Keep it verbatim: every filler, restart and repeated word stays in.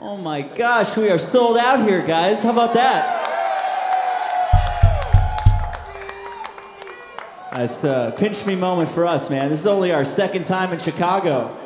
Oh my gosh, we are sold out here, guys. How about that? That's a pinch me moment for us, man. This is only our second time in Chicago.